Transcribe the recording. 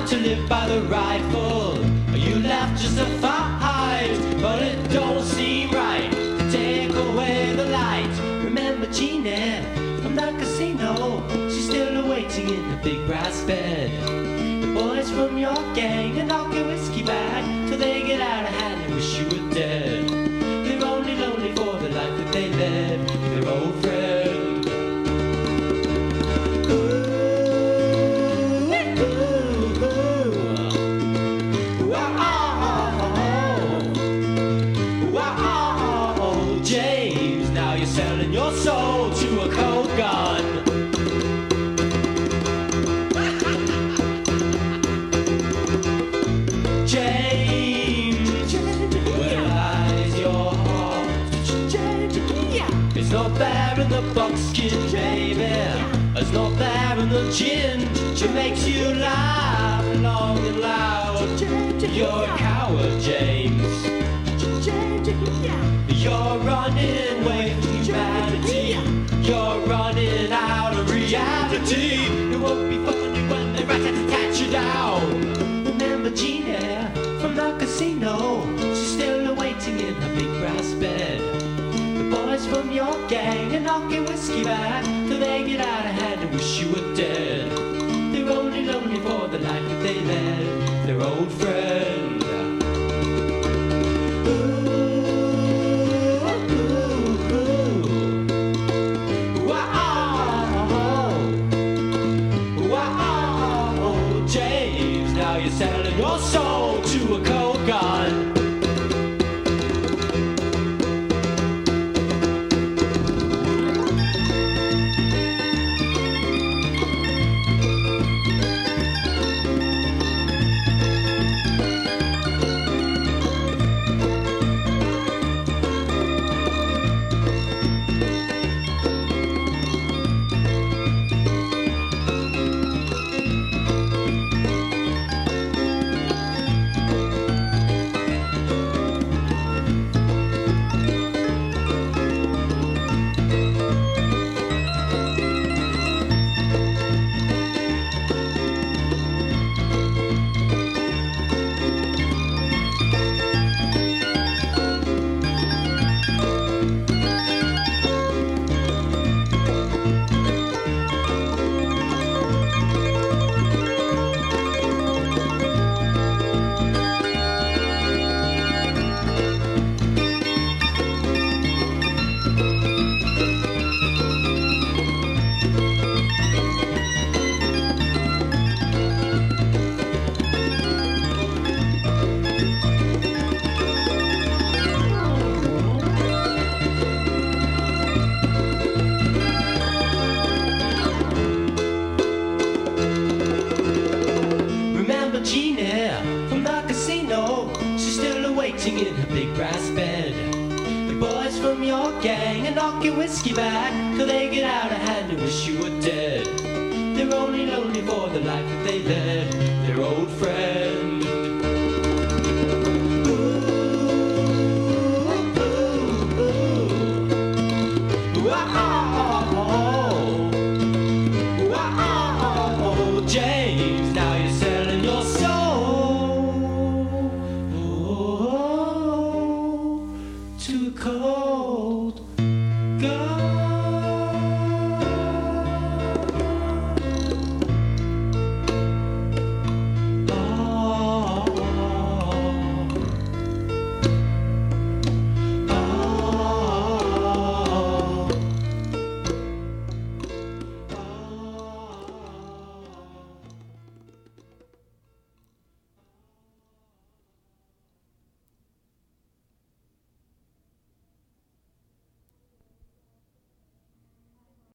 to live by the rifle. You left just to fight, but it don't seem right to take away the light. Remember Jeannie from the casino? She's still awaiting in the big brass bed. The boys from your gang and knock your whiskey back till they get out of hand and wish you were dead. They're only lonely for the life that they led, their old friend. James, now you're selling your soul to a cold gun. James, where lies your heart? It's not there in the buckskin, baby. It's not there in the gin. She makes you laugh long and loud. You're a coward, James. You're running away from humanity. You're running out of reality. It won't be funny when they rat-tat-tat you down. Remember Jeannie from the casino? She's still awaiting in her big brass bed. The boys from your gang are knocking whiskey back till they get out of hand and wish you were dead. They're only lonely for the life that they led, their old friend. You're selling your soul to a cold gun. Jeannie from the casino, she's still awaiting in her big brass bed. The boys from your gang are knocking whiskey back till they get out of hand and wish you were dead. They're only lonely for the life that they led, their old friend.